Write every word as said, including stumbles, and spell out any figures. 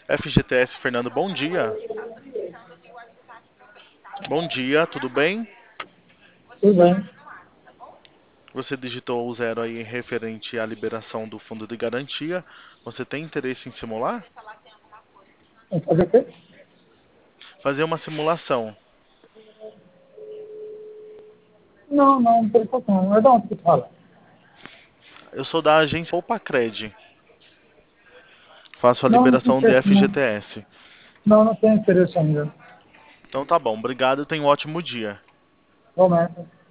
F G T S Fernando, bom dia. Bom dia, tudo bem? Tudo bem. Você digitou o zero aí referente à liberação do fundo de garantia. Você tem interesse em simular? Vamos fazer o quê? Fazer uma simulação. Não, não, por enquanto não. É de onde que tu fala? Eu sou da agência Oupacred. Faço a Não, não liberação de tem não, F G T S. não, não tenho interesse ainda. Então tá bom, obrigado e tenha um ótimo dia. Realmente.